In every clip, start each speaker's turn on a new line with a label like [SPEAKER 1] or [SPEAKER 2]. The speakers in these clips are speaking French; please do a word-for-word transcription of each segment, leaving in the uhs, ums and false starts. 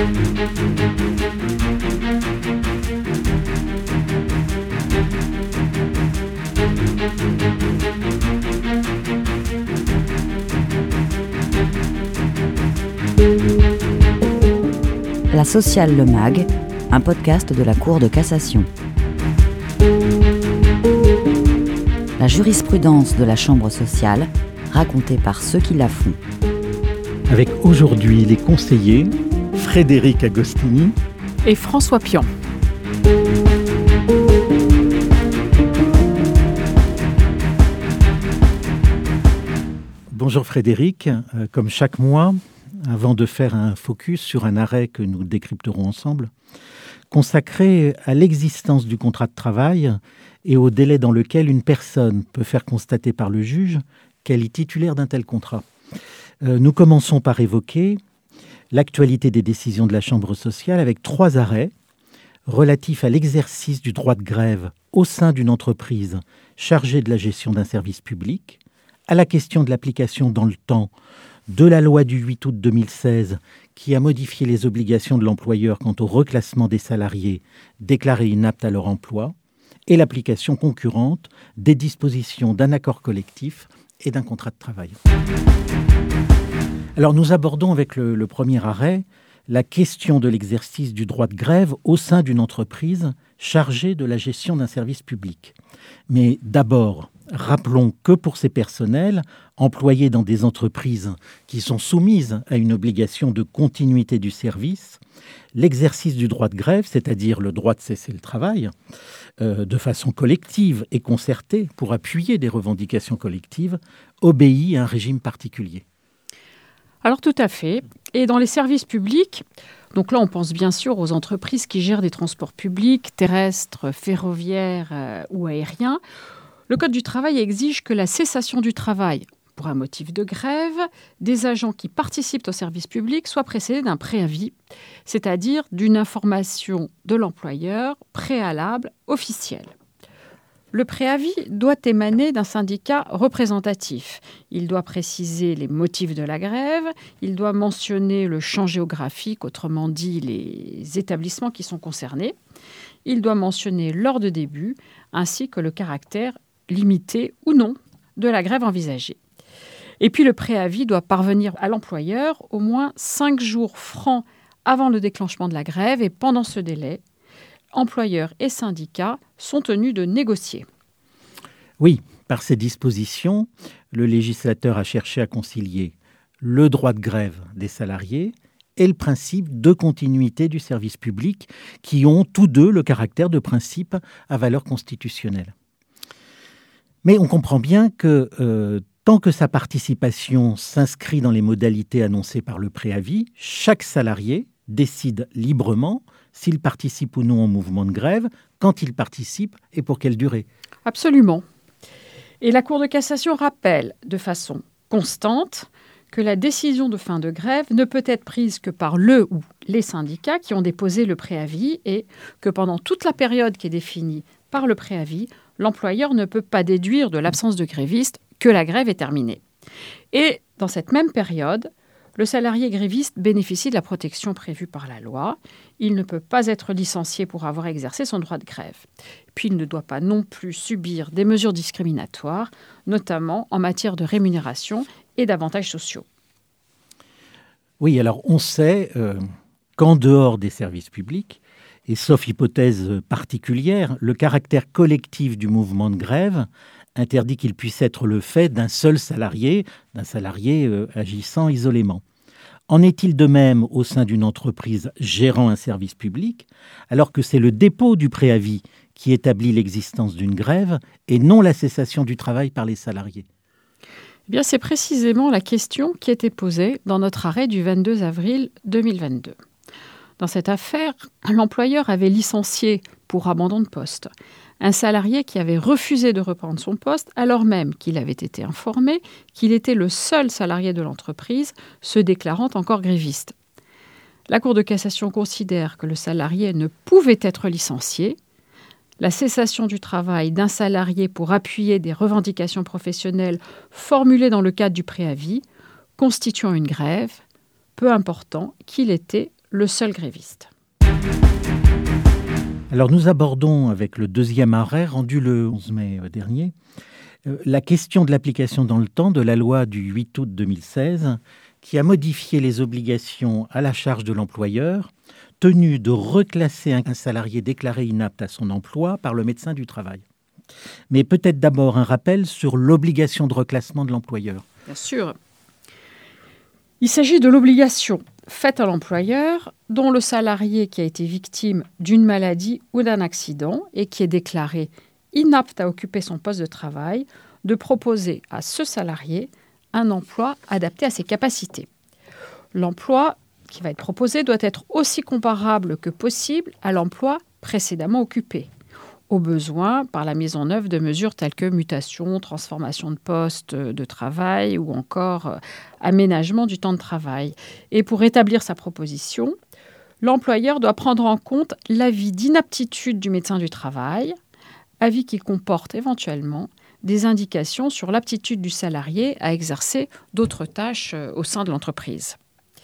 [SPEAKER 1] La Sociale Le Mag, un podcast de la Cour de cassation. La jurisprudence de la Chambre sociale, racontée par ceux qui la font.
[SPEAKER 2] Avec aujourd'hui les conseillers Frédéric Agostini
[SPEAKER 3] et François Pion.
[SPEAKER 2] Bonjour Frédéric, euh, comme chaque mois, avant de faire un focus sur un arrêt que nous décrypterons ensemble, consacré à l'existence du contrat de travail et au délai dans lequel une personne peut faire constater par le juge qu'elle est titulaire d'un tel contrat. Euh, nous commençons par évoquer l'actualité des décisions de la Chambre sociale avec trois arrêts relatifs à l'exercice du droit de grève au sein d'une entreprise chargée de la gestion d'un service public, à la question de l'application dans le temps de la loi du huit août deux mille seize qui a modifié les obligations de l'employeur quant au reclassement des salariés déclarés inaptes à leur emploi et l'application concurrente des dispositions d'un accord collectif et d'un contrat de travail. Alors nous abordons avec le, le premier arrêt la question de l'exercice du droit de grève au sein d'une entreprise chargée de la gestion d'un service public. Mais d'abord, rappelons que pour ces personnels employés dans des entreprises qui sont soumises à une obligation de continuité du service, l'exercice du droit de grève, c'est-à-dire le droit de cesser le travail, euh, de façon collective et concertée pour appuyer des revendications collectives, obéit à un régime particulier.
[SPEAKER 3] Alors tout à fait. Et dans les services publics, donc là on pense bien sûr aux entreprises qui gèrent des transports publics, terrestres, ferroviaires euh, ou aériens. Le Code du travail exige que la cessation du travail pour un motif de grève des agents qui participent au service public soit précédée d'un préavis, c'est-à-dire d'une information de l'employeur préalable officielle. Le préavis doit émaner d'un syndicat représentatif. Il doit préciser les motifs de la grève, il doit mentionner le champ géographique, autrement dit les établissements qui sont concernés. Il doit mentionner l'heure de début ainsi que le caractère limité ou non de la grève envisagée. Et puis le préavis doit parvenir à l'employeur au moins cinq jours francs avant le déclenchement de la grève et pendant ce délai, employeurs et syndicats sont tenus de négocier.
[SPEAKER 2] Oui, par ces dispositions, le législateur a cherché à concilier le droit de grève des salariés et le principe de continuité du service public qui ont tous deux le caractère de principe à valeur constitutionnelle. Mais on comprend bien que euh, tant que sa participation s'inscrit dans les modalités annoncées par le préavis, chaque salarié décide librement s'il participe ou non au mouvement de grève, quand il participe et pour quelle durée.
[SPEAKER 3] Absolument. Et la Cour de cassation rappelle de façon constante que la décision de fin de grève ne peut être prise que par le ou les syndicats qui ont déposé le préavis et que pendant toute la période qui est définie par le préavis, l'employeur ne peut pas déduire de l'absence de gréviste que la grève est terminée. Et dans cette même période, le salarié gréviste bénéficie de la protection prévue par la loi. Il ne peut pas être licencié pour avoir exercé son droit de grève. Puis il ne doit pas non plus subir des mesures discriminatoires, notamment en matière de rémunération et d'avantages sociaux.
[SPEAKER 2] Oui, alors on sait euh, qu'en dehors des services publics, et sauf hypothèse particulière, le caractère collectif du mouvement de grève interdit qu'il puisse être le fait d'un seul salarié, d'un salarié euh, agissant isolément. En est-il de même au sein d'une entreprise gérant un service public, alors que c'est le dépôt du préavis qui établit l'existence d'une grève et non la cessation du travail par les salariés ?
[SPEAKER 3] Eh bien, c'est précisément la question qui était posée dans notre arrêt du vingt-deux avril deux mille vingt-deux. Dans cette affaire, l'employeur avait licencié pour abandon de poste un salarié qui avait refusé de reprendre son poste alors même qu'il avait été informé qu'il était le seul salarié de l'entreprise se déclarant encore gréviste. La Cour de cassation considère que le salarié ne pouvait être licencié. La cessation du travail d'un salarié pour appuyer des revendications professionnelles formulées dans le cadre du préavis, constituant une grève, peu important qu'il était le seul gréviste.
[SPEAKER 2] Alors nous abordons avec le deuxième arrêt rendu le onze mai dernier la question de l'application dans le temps de la loi du huit août deux mille seize qui a modifié les obligations à la charge de l'employeur tenu de reclasser un salarié déclaré inapte à son emploi par le médecin du travail. Mais peut-être d'abord un rappel sur l'obligation de reclassement de l'employeur.
[SPEAKER 3] Bien sûr. Il s'agit de l'obligation faite à l'employeur dont le salarié qui a été victime d'une maladie ou d'un accident et qui est déclaré inapte à occuper son poste de travail, de proposer à ce salarié un emploi adapté à ses capacités. L'emploi qui va être proposé doit être aussi comparable que possible à l'emploi précédemment occupé, au besoin par la mise en œuvre de mesures telles que mutation, transformation de poste de travail ou encore aménagement du temps de travail. Et pour établir sa proposition, l'employeur doit prendre en compte l'avis d'inaptitude du médecin du travail, avis qui comporte éventuellement des indications sur l'aptitude du salarié à exercer d'autres tâches au sein de l'entreprise.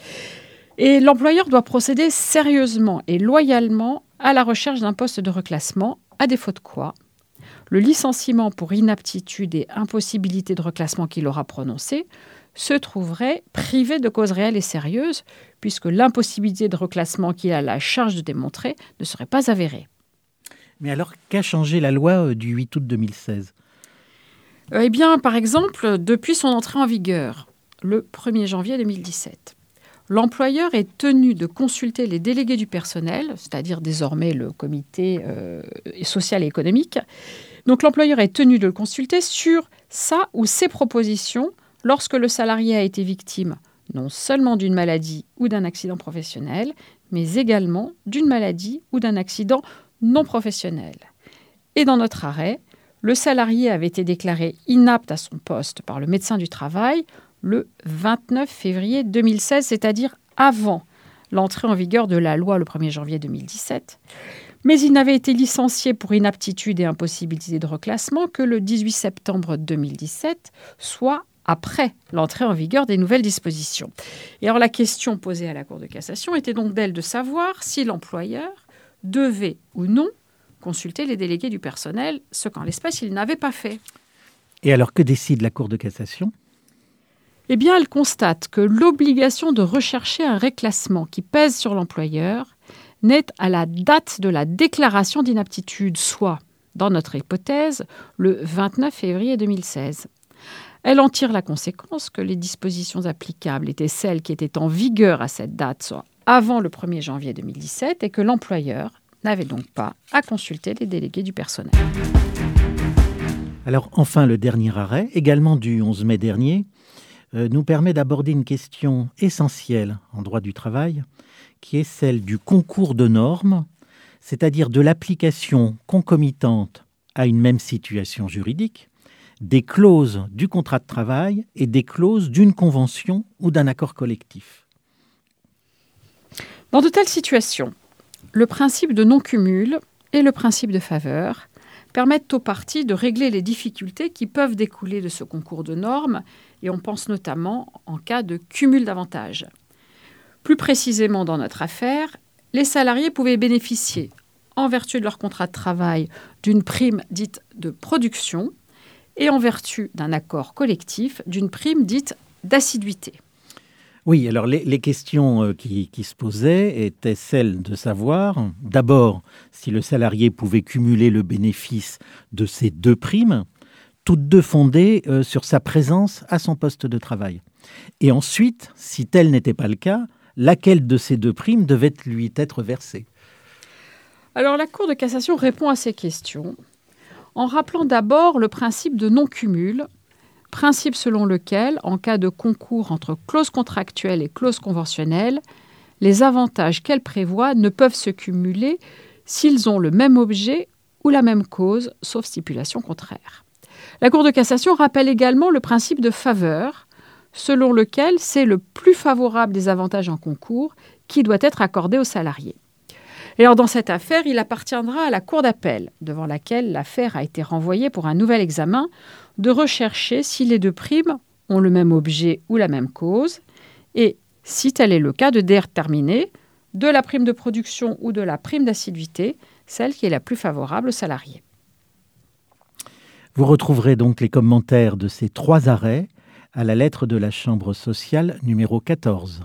[SPEAKER 3] Et l'employeur doit procéder sérieusement et loyalement à la recherche d'un poste de reclassement, à défaut de quoi le licenciement pour inaptitude et impossibilité de reclassement qu'il aura prononcé se trouverait privé de cause réelle et sérieuse, puisque l'impossibilité de reclassement qu'il a la charge de démontrer ne serait pas avérée.
[SPEAKER 2] Mais alors, qu'a changé la loi du huit août deux mille seize ?
[SPEAKER 3] Eh bien, par exemple, depuis son entrée en vigueur, le premier janvier deux mille dix-sept, l'employeur est tenu de consulter les délégués du personnel, c'est-à-dire désormais le comité euh, social et économique. Donc, l'employeur est tenu de le consulter sur sa ou ses propositions lorsque le salarié a été victime non seulement d'une maladie ou d'un accident professionnel, mais également d'une maladie ou d'un accident non professionnel. Et dans notre arrêt, le salarié avait été déclaré inapte à son poste par le médecin du travail le vingt-neuf février deux mille seize, c'est-à-dire avant l'entrée en vigueur de la loi le premier janvier deux mille dix-sept. Mais il n'avait été licencié pour inaptitude et impossibilité de reclassement que le dix-huit septembre deux mille dix-sept, soit après l'entrée en vigueur des nouvelles dispositions. Et alors la question posée à la Cour de cassation était donc d'elle de savoir si l'employeur devait ou non consulter les délégués du personnel, ce qu'en l'espèce il n'avait pas fait.
[SPEAKER 2] Et alors que décide la Cour de cassation ?
[SPEAKER 3] Eh bien, elle constate que l'obligation de rechercher un reclassement qui pèse sur l'employeur n'est à la date de la déclaration d'inaptitude, soit, dans notre hypothèse, le vingt-neuf février deux mille seize. Elle en tire la conséquence que les dispositions applicables étaient celles qui étaient en vigueur à cette date, soit avant le premier janvier deux mille dix-sept, et que l'employeur n'avait donc pas à consulter les délégués du personnel.
[SPEAKER 2] Alors enfin, le dernier arrêt, également du onze mai dernier, euh, nous permet d'aborder une question essentielle en droit du travail, qui est celle du concours de normes, c'est-à-dire de l'application concomitante à une même situation juridique, des clauses du contrat de travail et des clauses d'une convention ou d'un accord collectif.
[SPEAKER 3] Dans de telles situations, le principe de non-cumul et le principe de faveur permettent aux parties de régler les difficultés qui peuvent découler de ce concours de normes, et on pense notamment en cas de cumul d'avantages. Plus précisément dans notre affaire, les salariés pouvaient bénéficier, en vertu de leur contrat de travail, d'une prime dite de production et en vertu d'un accord collectif, d'une prime dite d'assiduité.
[SPEAKER 2] Oui, alors les, les questions qui, qui se posaient étaient celles de savoir, d'abord, si le salarié pouvait cumuler le bénéfice de ces deux primes, toutes deux fondées euh, sur sa présence à son poste de travail. Et ensuite, si tel n'était pas le cas, laquelle de ces deux primes devait lui être versée ?
[SPEAKER 3] Alors la Cour de cassation répond à ces questions en rappelant d'abord le principe de non-cumul, principe selon lequel, en cas de concours entre clauses contractuelles et clauses conventionnelles, les avantages qu'elles prévoient ne peuvent se cumuler s'ils ont le même objet ou la même cause, sauf stipulation contraire. La Cour de cassation rappelle également le principe de faveur, selon lequel c'est le plus favorable des avantages en concours qui doit être accordé aux salariés. Et alors, dans cette affaire, il appartiendra à la Cour d'appel, devant laquelle l'affaire a été renvoyée pour un nouvel examen, de rechercher si les deux primes ont le même objet ou la même cause, et, si tel est le cas, de déterminer, de la prime de production ou de la prime d'assiduité, celle qui est la plus favorable aux salariés.
[SPEAKER 2] Vous retrouverez donc les commentaires de ces trois arrêts à la lettre de la Chambre sociale numéro quatorze.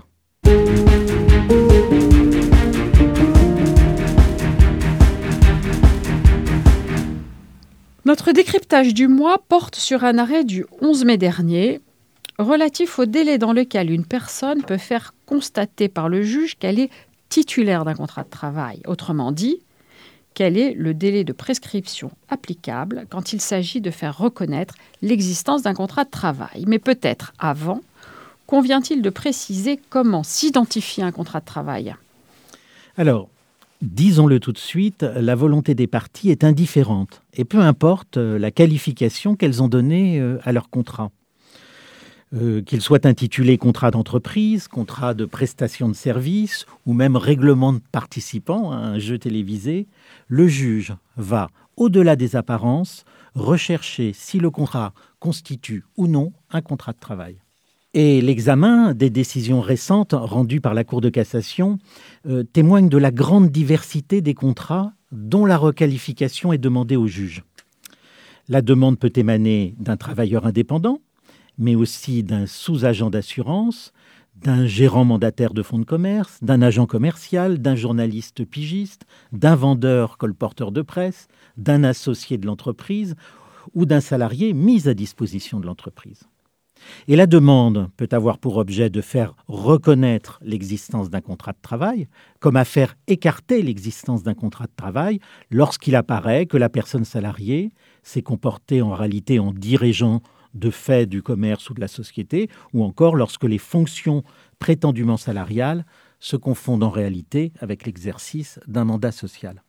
[SPEAKER 3] Notre décryptage du mois porte sur un arrêt du onze mai dernier, relatif au délai dans lequel une personne peut faire constater par le juge qu'elle est titulaire d'un contrat de travail. Autrement dit, quel est le délai de prescription applicable quand il s'agit de faire reconnaître l'existence d'un contrat de travail. Mais peut-être avant, convient-il de préciser comment s'identifier un contrat de travail ?
[SPEAKER 2] Alors, disons-le tout de suite, la volonté des parties est indifférente et peu importe la qualification qu'elles ont donnée à leur contrat. Euh, qu'il soit intitulé contrat d'entreprise, contrat de prestation de service ou même règlement de participants à un jeu télévisé, le juge va, au-delà des apparences, rechercher si le contrat constitue ou non un contrat de travail. Et l'examen des décisions récentes rendues par la Cour de cassation euh, témoigne de la grande diversité des contrats dont la requalification est demandée au juge. La demande peut émaner d'un travailleur indépendant, mais aussi d'un sous-agent d'assurance, d'un gérant mandataire de fonds de commerce, d'un agent commercial, d'un journaliste pigiste, d'un vendeur colporteur de presse, d'un associé de l'entreprise ou d'un salarié mis à disposition de l'entreprise. Et la demande peut avoir pour objet de faire reconnaître l'existence d'un contrat de travail, comme à faire écarter l'existence d'un contrat de travail lorsqu'il apparaît que la personne salariée s'est comportée en réalité en dirigeant de fait du commerce ou de la société, ou encore lorsque les fonctions prétendument salariales se confondent en réalité avec l'exercice d'un mandat social.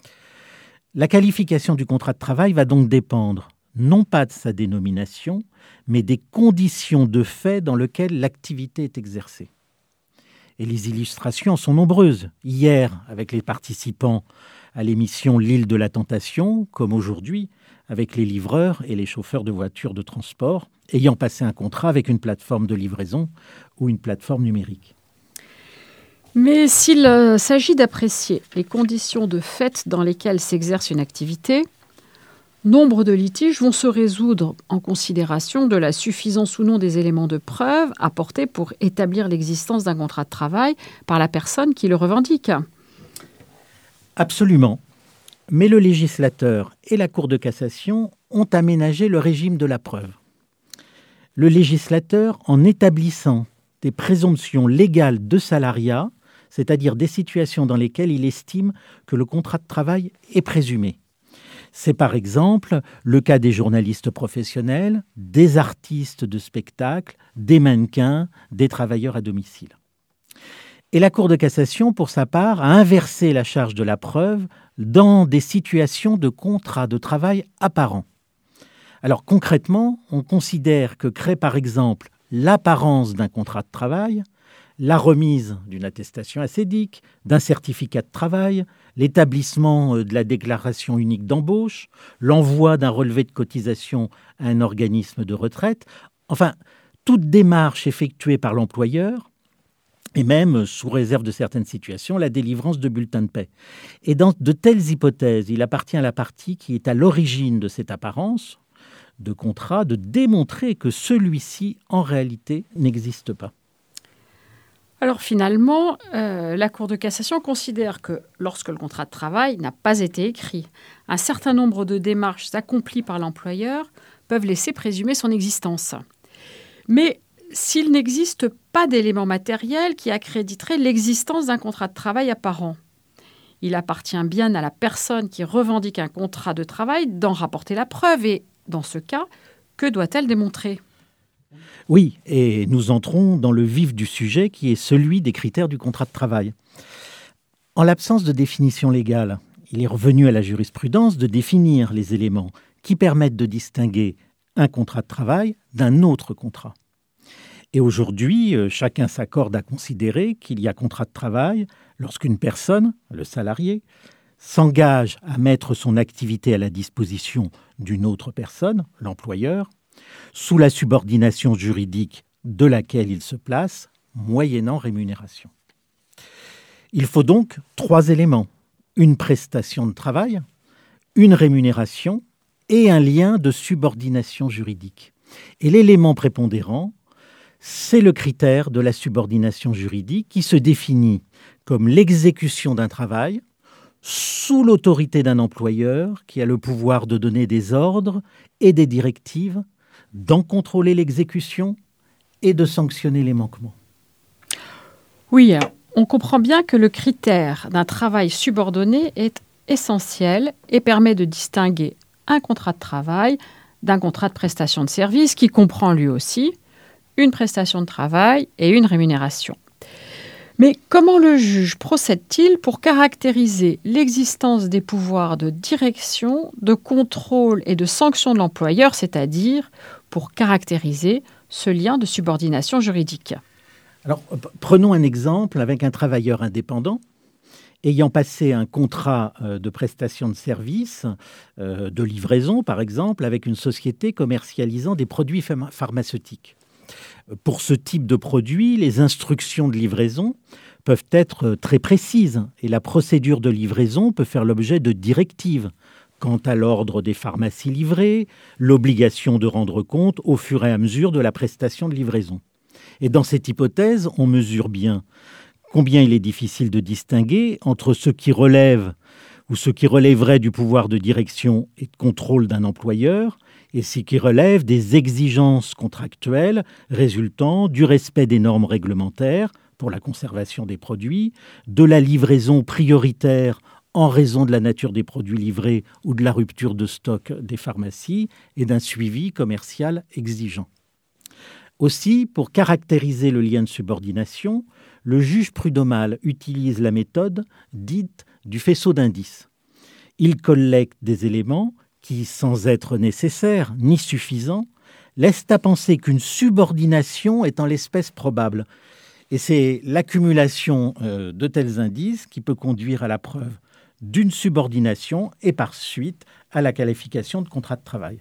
[SPEAKER 2] La qualification du contrat de travail va donc dépendre non pas de sa dénomination, mais des conditions de fait dans lesquelles l'activité est exercée. Et les illustrations sont nombreuses. Hier, avec les participants à l'émission L'île de la tentation, comme aujourd'hui, avec les livreurs et les chauffeurs de voitures de transport, ayant passé un contrat avec une plateforme de livraison ou une plateforme numérique.
[SPEAKER 3] Mais s'il euh, s'agit d'apprécier les conditions de fait dans lesquelles s'exerce une activité, nombre de litiges vont se résoudre en considération de la suffisance ou non des éléments de preuve apportés pour établir l'existence d'un contrat de travail par la personne qui le revendique.
[SPEAKER 2] Absolument. Mais le législateur et la Cour de cassation ont aménagé le régime de la preuve. Le législateur, en établissant des présomptions légales de salariat, c'est-à-dire des situations dans lesquelles il estime que le contrat de travail est présumé. C'est par exemple le cas des journalistes professionnels, des artistes de spectacle, des mannequins, des travailleurs à domicile. Et la Cour de cassation, pour sa part, a inversé la charge de la preuve dans des situations de contrat de travail apparent. Alors concrètement, on considère que crée par exemple l'apparence d'un contrat de travail, la remise d'une attestation assédique, d'un certificat de travail, l'établissement de la déclaration unique d'embauche, l'envoi d'un relevé de cotisation à un organisme de retraite, enfin, toute démarche effectuée par l'employeur, et même, sous réserve de certaines situations, la délivrance de bulletins de paie. Et dans de telles hypothèses, il appartient à la partie qui est à l'origine de cette apparence de contrat de démontrer que celui-ci, en réalité, n'existe pas.
[SPEAKER 3] Alors finalement, euh, la Cour de cassation considère que lorsque le contrat de travail n'a pas été écrit, un certain nombre de démarches accomplies par l'employeur peuvent laisser présumer son existence. Mais s'il n'existe pas d'éléments matériels qui accréditeraient l'existence d'un contrat de travail apparent, il appartient bien à la personne qui revendique un contrat de travail d'en rapporter la preuve. Et dans ce cas, que doit-elle démontrer ?
[SPEAKER 2] Oui, et nous entrons dans le vif du sujet qui est celui des critères du contrat de travail. En l'absence de définition légale, il est revenu à la jurisprudence de définir les éléments qui permettent de distinguer un contrat de travail d'un autre contrat. Et aujourd'hui, chacun s'accorde à considérer qu'il y a contrat de travail lorsqu'une personne, le salarié, s'engage à mettre son activité à la disposition d'une autre personne, l'employeur, sous la subordination juridique de laquelle il se place, moyennant rémunération. Il faut donc trois éléments. Une prestation de travail, une rémunération et un lien de subordination juridique. Et l'élément prépondérant, c'est le critère de la subordination juridique qui se définit comme l'exécution d'un travail sous l'autorité d'un employeur qui a le pouvoir de donner des ordres et des directives, d'en contrôler l'exécution et de sanctionner les manquements.
[SPEAKER 3] Oui, on comprend bien que le critère d'un travail subordonné est essentiel et permet de distinguer un contrat de travail d'un contrat de prestation de service qui comprend lui aussi une prestation de travail et une rémunération. Mais comment le juge procède-t-il pour caractériser l'existence des pouvoirs de direction, de contrôle et de sanction de l'employeur, c'est-à-dire pour caractériser ce lien de subordination juridique ?
[SPEAKER 2] Alors, prenons un exemple avec un travailleur indépendant ayant passé un contrat de prestation de service, de livraison par exemple, avec une société commercialisant des produits pharmaceutiques. Pour ce type de produit, les instructions de livraison peuvent être très précises et la procédure de livraison peut faire l'objet de directives quant à l'ordre des pharmacies livrées, l'obligation de rendre compte au fur et à mesure de la prestation de livraison. Et dans cette hypothèse, on mesure bien combien il est difficile de distinguer entre ce qui relève ou ce qui relèverait du pouvoir de direction et de contrôle d'un employeur et ce qui relève des exigences contractuelles résultant du respect des normes réglementaires pour la conservation des produits, de la livraison prioritaire en raison de la nature des produits livrés ou de la rupture de stock des pharmacies et d'un suivi commercial exigeant. Aussi, pour caractériser le lien de subordination, le juge prud'homal utilise la méthode dite du faisceau d'indices. Il collecte des éléments qui, sans être nécessaires ni suffisants, laissent à penser qu'une subordination est en l'espèce probable. Et c'est l'accumulation euh, de tels indices qui peut conduire à la preuve d'une subordination et par suite à la qualification de contrat de travail.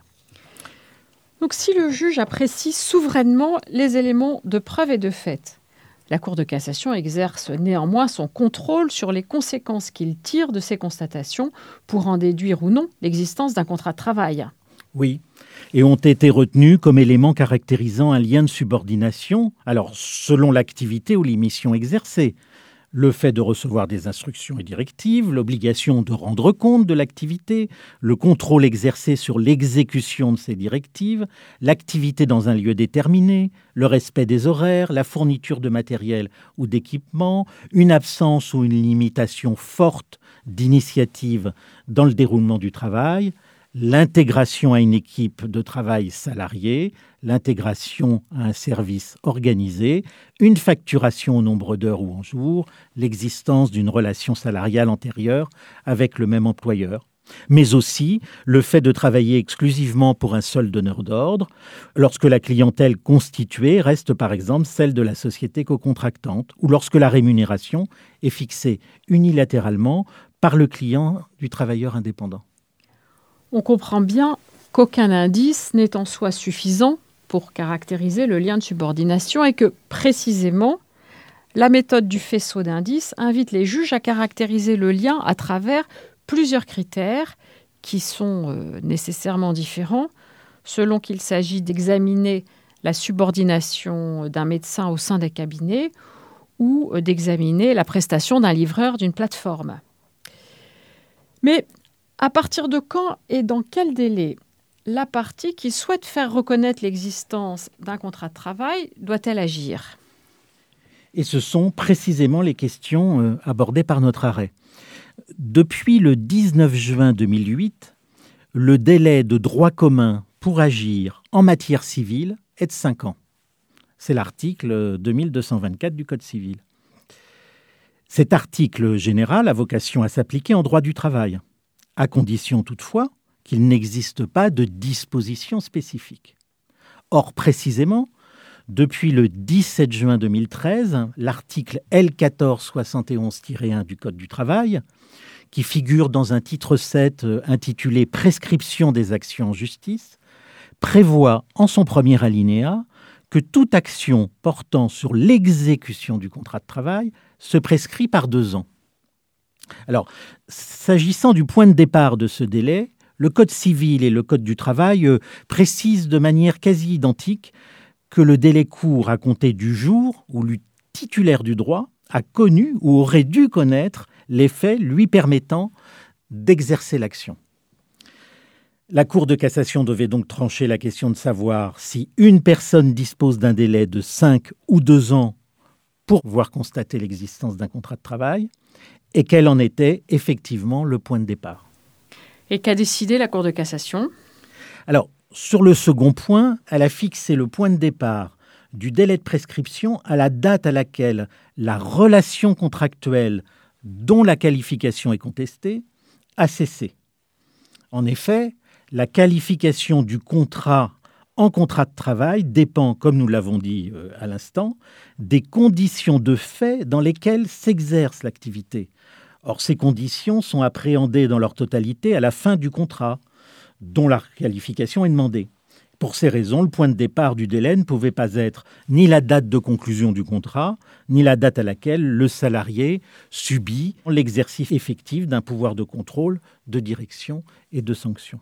[SPEAKER 3] Donc si le juge apprécie souverainement les éléments de preuve et de fait, la Cour de cassation exerce néanmoins son contrôle sur les conséquences qu'il tire de ces constatations pour en déduire ou non l'existence d'un contrat de travail.
[SPEAKER 2] Oui, et ont été retenus comme éléments caractérisant un lien de subordination, alors selon l'activité ou les missions exercées. Le fait de recevoir des instructions et directives, l'obligation de rendre compte de l'activité, le contrôle exercé sur l'exécution de ces directives, l'activité dans un lieu déterminé, le respect des horaires, la fourniture de matériel ou d'équipement, une absence ou une limitation forte d'initiative dans le déroulement du travail, l'intégration à une équipe de travail salariée, l'intégration à un service organisé, une facturation au nombre d'heures ou en jours, l'existence d'une relation salariale antérieure avec le même employeur, mais aussi le fait de travailler exclusivement pour un seul donneur d'ordre, lorsque la clientèle constituée reste par exemple celle de la société cocontractante, ou lorsque la rémunération est fixée unilatéralement par le client du travailleur indépendant.
[SPEAKER 3] On comprend bien qu'aucun indice n'est en soi suffisant pour caractériser le lien de subordination et que, précisément, la méthode du faisceau d'indices invite les juges à caractériser le lien à travers plusieurs critères qui sont euh, nécessairement différents selon qu'il s'agit d'examiner la subordination d'un médecin au sein des cabinets ou euh, d'examiner la prestation d'un livreur d'une plateforme. Mais à partir de quand et dans quel délai la partie qui souhaite faire reconnaître l'existence d'un contrat de travail doit-elle agir ?
[SPEAKER 2] Et ce sont précisément les questions euh, abordées par notre arrêt. Depuis le dix-neuf juin deux mille huit, le délai de droit commun pour agir en matière civile est de cinq ans. C'est l'article deux mille deux cent vingt-quatre du Code civil. Cet article général a vocation à s'appliquer en droit du travail, à condition toutefois qu'il n'existe pas de disposition spécifique. Or, précisément, depuis le dix-sept juin deux mille treize, l'article L quatorze soixante et onze tiret un du Code du travail, qui figure dans un titre sept intitulé « Prescription des actions en justice », prévoit en son premier alinéa que toute action portant sur l'exécution du contrat de travail se prescrit par deux ans. Alors, s'agissant du point de départ de ce délai, le Code civil et le Code du travail euh, précisent de manière quasi identique que le délai court à compter du jour où le titulaire du droit a connu ou aurait dû connaître les faits lui permettant d'exercer l'action. La Cour de cassation devait donc trancher la question de savoir si une personne dispose d'un délai de cinq ou deux ans pour voir constater l'existence d'un contrat de travail et quel en était effectivement le point de départ.
[SPEAKER 3] Et qu'a décidé la Cour de cassation ?
[SPEAKER 2] Alors, sur le second point, elle a fixé le point de départ du délai de prescription à la date à laquelle la relation contractuelle dont la qualification est contestée a cessé. En effet, la qualification du contrat en contrat de travail dépend, comme nous l'avons dit euh, à l'instant, des conditions de fait dans lesquelles s'exerce l'activité. Or, ces conditions sont appréhendées dans leur totalité à la fin du contrat, dont la qualification est demandée. Pour ces raisons, le point de départ du délai ne pouvait pas être ni la date de conclusion du contrat, ni la date à laquelle le salarié subit l'exercice effectif d'un pouvoir de contrôle, de direction et de sanction.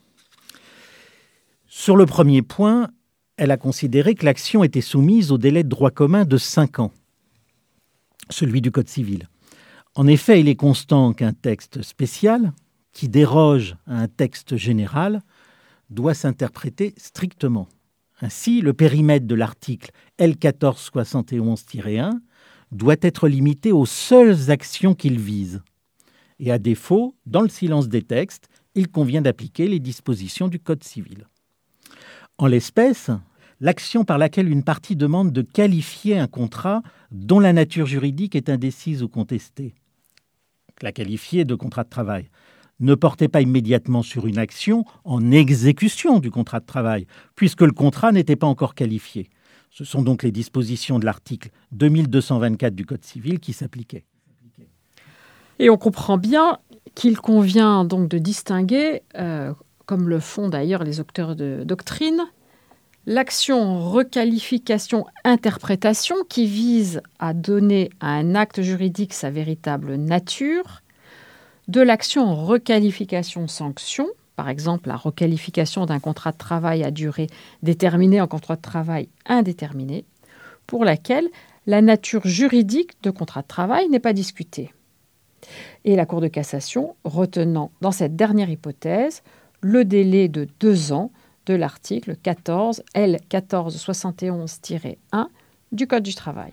[SPEAKER 2] Sur le premier point, elle a considéré que l'action était soumise au délai de droit commun de cinq ans, celui du Code civil. En effet, il est constant qu'un texte spécial, qui déroge à un texte général, doit s'interpréter strictement. Ainsi, le périmètre de l'article L quatorze soixante et onze tiret un doit être limité aux seules actions qu'il vise. Et à défaut, dans le silence des textes, il convient d'appliquer les dispositions du Code civil. En l'espèce, l'action par laquelle une partie demande de qualifier un contrat dont la nature juridique est indécise ou contestée, la qualifier de contrat de travail, ne portait pas immédiatement sur une action en exécution du contrat de travail, puisque le contrat n'était pas encore qualifié. Ce sont donc les dispositions de l'article deux mille deux cent vingt-quatre du Code civil qui s'appliquaient.
[SPEAKER 3] Et on comprend bien qu'il convient donc de distinguer, euh, comme le font d'ailleurs les auteurs de doctrine, l'action requalification-interprétation qui vise à donner à un acte juridique sa véritable nature, de l'action requalification-sanction, par exemple la requalification d'un contrat de travail à durée déterminée en contrat de travail indéterminé, pour laquelle la nature juridique de contrat de travail n'est pas discutée. Et la Cour de cassation retenant dans cette dernière hypothèse le délai de deux ans de l'article quatorze L quatorze soixante et onze tiret un du Code du travail.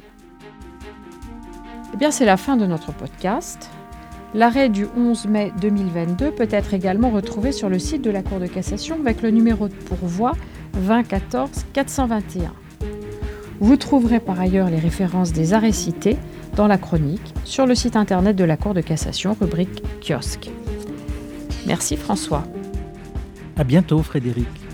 [SPEAKER 3] Eh bien, c'est la fin de notre podcast. L'arrêt du onze mai deux mille vingt-deux peut être également retrouvé sur le site de la Cour de cassation avec le numéro de pourvoi vingt quatorze quatre cent vingt et un. Vous trouverez par ailleurs les références des arrêts cités dans la chronique sur le site internet de la Cour de cassation, rubrique kiosque. Merci François.
[SPEAKER 2] À bientôt Frédéric.